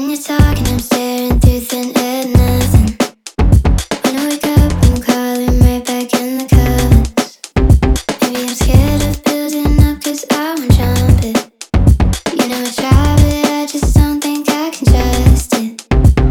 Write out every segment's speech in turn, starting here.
When you're talking, I'm staring through thin air, nothing. When I wake up, I'm calling right back in the covers. Maybe I'm scared of building up, cause I won't jump it. You know I try, but I just don't think I can trust it.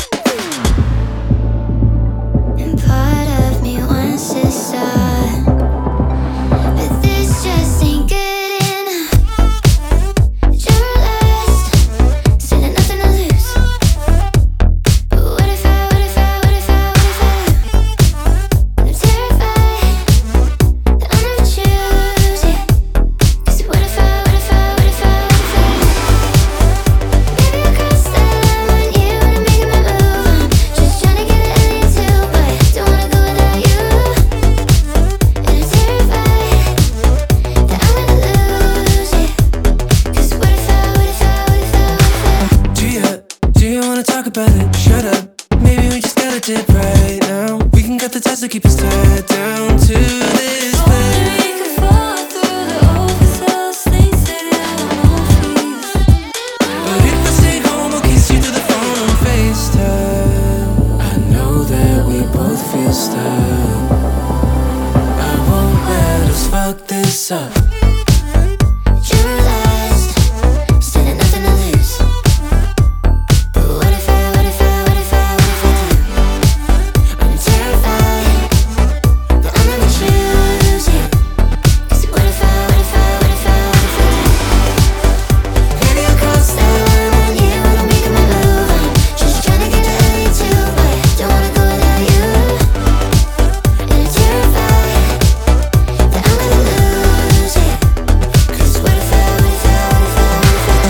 And part of me wants to stop, but this just ain't good enough. Generalized, still got nothing to lose. But what if I, what if I, what if I, what if I? I'm terrified that I'll never choose you. 'Cause what if I, what if I, what if I, what if I? Maybe I'll cross that line when you wanna make my move. I'm just trying to get an alien too, but don't wanna go without you. And I'm terrified that I'm gonna lose you. 'Cause what if I, what if I, what if I, what if I? Do you wanna talk about it? Shut up. Maybe we just gotta dip right now. We can cut the ties to keep us tied down to this place. We could fall through the overthrow's things that I'm on fees. But if I stay home, I'll kiss you through the phone on FaceTime. I know that we both feel stuck. I won't let us fuck this up. Generalized, still got nothing to lose. But what if I, what if I, what if I, what if I do? I'm terrified that I'll never choose you. 'Cause what if I, what if I, what if I, what if I do? Maybe I'll cross that line when you wanna make my move. I'm just trying to get to you too, but don't wanna go without you. And I'm terrified that I'm gonna lose you. 'Cause what if I, what if I, what if I, what if I?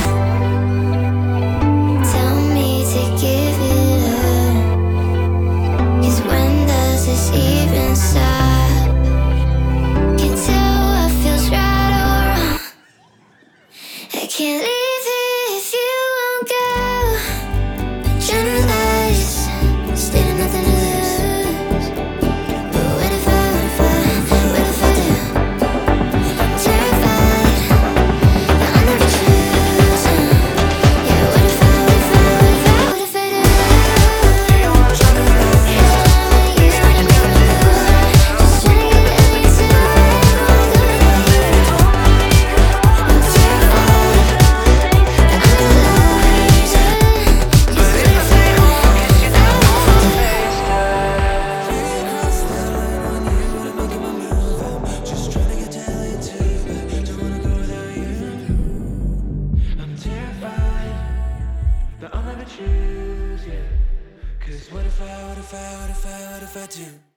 Tell me to give it up. 'Cause when does this even stop? Can't tell what feels right or wrong. I can't leave here if you won't go. Generalize, still got nothing to lose. But what if I, what if I, what if I do? I'm terrified that I'll never choose you. Yeah, what if I, what if I, what if I, what if I do? You wanna make me move. Just trying to get an answer. I don't wanna go without you. I'm terrified that I'm gonna lose you. 'Cause what if I, what if I, what if I do? Just trying to get to LA too, but don't wanna go without you. I'm terrified that I'll never choose you. 'Cause what if I, what if I, what if I, what if I do?